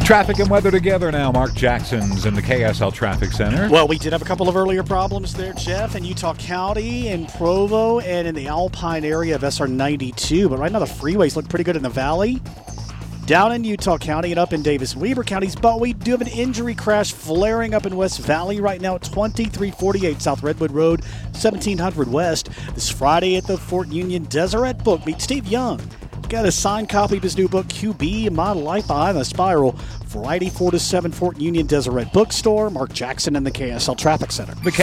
Traffic and weather together now. Mark Jackson's in the KSL Traffic Center. Well, we did have a couple of earlier problems there, Jeff, in Utah County, in Provo, and in the Alpine area of SR 92. But right now the freeways look pretty good in the valley. Down in Utah County and up in Davis and Weber counties, but we do have an injury crash flaring up in West Valley right now at 2348 South Redwood Road, 1700 West. This Friday at the Fort Union Deseret Book, meet Steve Young. Got a signed copy of his new book, QB, My Life Behind the Spiral. Friday, 4 to 7, Fort Union Deseret Bookstore. Mark Jackson in the KSL Traffic Center.